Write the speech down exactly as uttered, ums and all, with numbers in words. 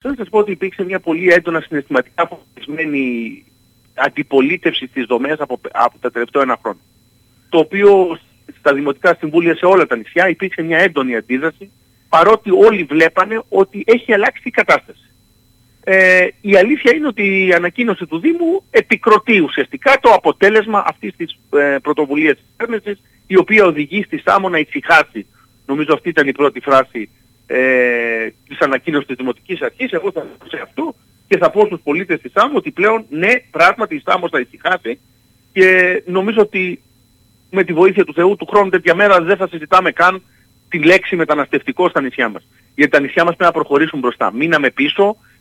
θέλω να σας πω ότι υπήρξε μια πολύ έντονα συναισθηματικά αποφασισμένη αντιπολίτευση στις δομές από, από τα τελευταία ένα χρόνο. Το οποίο στα δημοτικά συμβούλια σε όλα τα νησιά υπήρξε μια έντονη αντίδραση, παρότι όλοι βλέπανε ότι έχει αλλάξει η κατάσταση. Ε, η αλήθεια είναι ότι η ανακοίνωση του Δήμου επικροτεί ουσιαστικά το αποτέλεσμα αυτής της ε, πρωτοβουλίας της κυβέρνησης, η οποία οδηγεί στη Σάμο να ησυχάσει. Νομίζω αυτή ήταν η πρώτη φράση ε, της ανακοίνωσης της Δημοτικής Αρχής. Εγώ θα πω σε αυτό και θα πω στους πολίτες της Σάμο ότι πλέον ναι, πράγματι η Σάμος θα ησυχάσει, και νομίζω ότι με τη βοήθεια του Θεού του χρόνου τέτοια μέρα δεν θα συζητάμε καν τη λέξη μεταναστευτικό στα νησιά μας. Γιατί τα νησιά μας πρέπει να προχωρήσουν μπροστά. Μείναμε πίσω,